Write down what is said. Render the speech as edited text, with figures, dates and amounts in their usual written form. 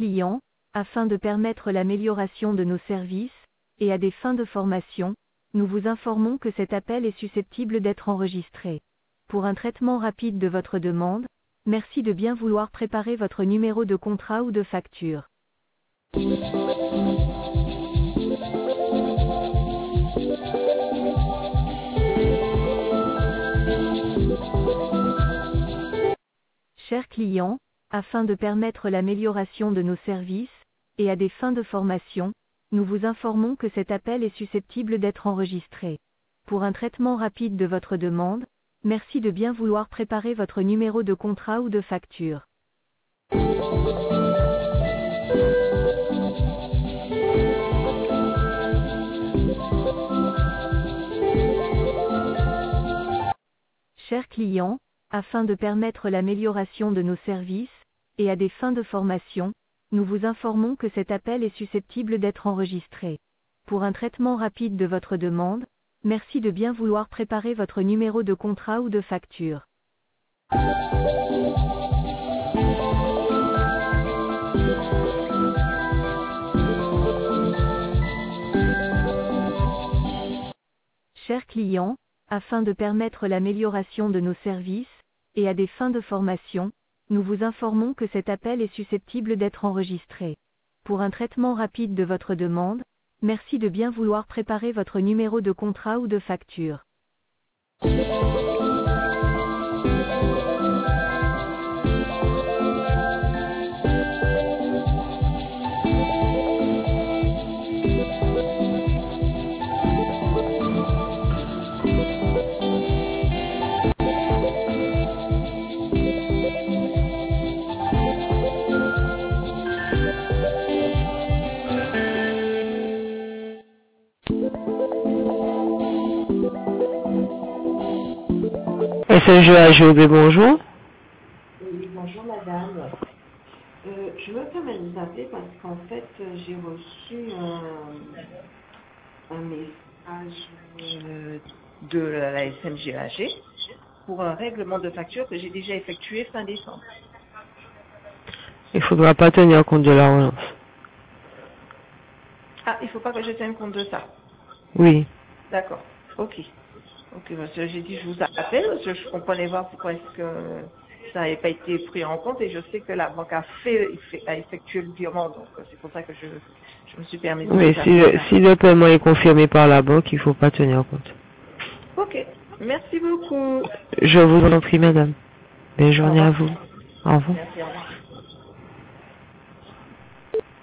client, afin de permettre l'amélioration de nos services, et à des fins de formation, nous vous informons que cet appel est susceptible d'être enregistré. Pour un traitement rapide de votre demande, merci de bien vouloir préparer votre numéro de contrat ou de facture. Chers clients, afin de permettre l'amélioration de nos services, et à des fins de formation, nous vous informons que cet appel est susceptible d'être enregistré. Pour un traitement rapide de votre demande, merci de bien vouloir préparer votre numéro de contrat ou de facture. Chers clients, afin de permettre l'amélioration de nos services, et à des fins de formation, nous vous informons que cet appel est susceptible d'être enregistré. Pour un traitement rapide de votre demande, merci de bien vouloir préparer votre numéro de contrat ou de facture. Chers clients, afin de permettre l'amélioration de nos services, et à des fins de formation, nous vous informons que cet appel est susceptible d'être enregistré. Pour un traitement rapide de votre demande, merci de bien vouloir préparer votre numéro de contrat ou de facture. SNGAGOB, bonjour. Oui, bonjour madame. Je me permets de vous appeler parce qu'en fait, j'ai reçu un message de la SNGAG pour un règlement de facture que j'ai déjà effectué fin décembre. Il ne faudra pas tenir compte de la relance. Ah, il ne faut pas que je tienne compte de ça. Oui. D'accord, ok. Ok, parce que j'ai dit je vous appelle, parce que je comprenais pas pourquoi est-ce que ça n'avait pas été pris en compte et je sais que la banque a effectué le virement, donc c'est pour ça que je me suis permis de Oui, vous appeler. si le paiement est confirmé par la banque, il ne faut pas tenir compte. Ok, merci beaucoup. Je vous en prie, madame. Belle Au journée à revoir. vous. Au revoir. Merci, au revoir.